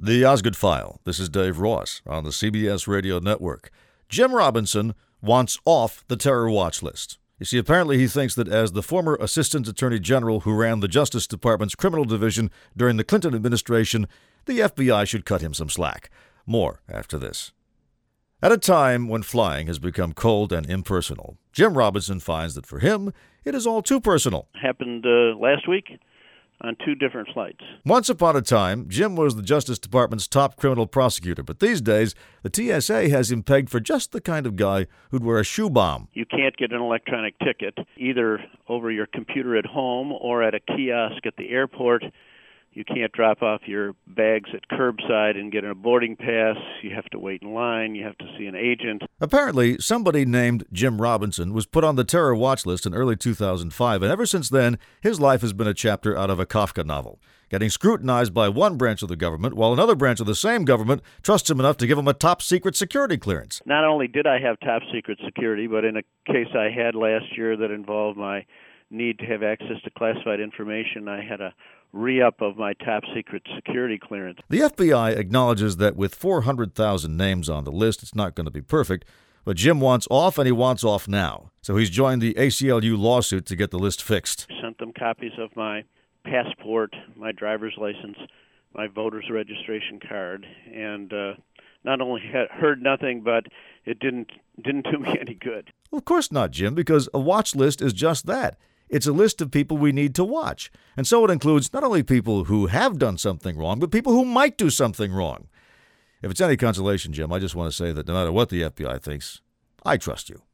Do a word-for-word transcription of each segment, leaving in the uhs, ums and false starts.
The Osgood File. This is Dave Ross on the C B S Radio Network. Jim Robinson wants off the terror watch list. You see, apparently he thinks that as the former Assistant Attorney General who ran the Justice Department's criminal division during the Clinton administration, the F B I should cut him some slack. More after this. At a time when flying has become cold and impersonal, Jim Robinson finds that for him, it is all too personal. Happened uh, last week on two different flights. Once upon a time, Jim was the Justice Department's top criminal prosecutor, but these days, the T S A has him pegged for just the kind of guy who'd wear a shoe bomb. You can't get an electronic ticket, either over your computer at home or at a kiosk at the airport. You can't drop off your bags at curbside and get a boarding pass. You have to wait in line. You have to see an agent. Apparently, somebody named Jim Robinson was put on the terror watch list in early two thousand five, and ever since then, his life has been a chapter out of a Kafka novel, getting scrutinized by one branch of the government, while another branch of the same government trusts him enough to give him a top-secret security clearance. Not only did I have top-secret security, but in a case I had last year that involved my need to have access to classified information, I had a re-up of my top-secret security clearance. The F B I acknowledges that with four hundred thousand names on the list, it's not going to be perfect, but Jim wants off, and he wants off now. So he's joined the A C L U lawsuit to get the list fixed. Sent them copies of my passport, my driver's license, my voter's registration card, and uh, not only had heard nothing, but it didn't didn't do me any good. Well, of course not, Jim, because a watch list is just that. It's a list of people we need to watch. And so it includes not only people who have done something wrong, but people who might do something wrong. If it's any consolation, Jim, I just want to say that no matter what the F B I thinks, I trust you.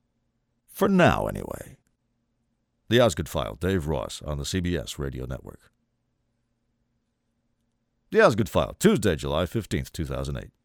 For now, anyway. The Osgood File, Dave Ross on the C B S Radio Network. The Osgood File, Tuesday, July fifteenth, two thousand eight.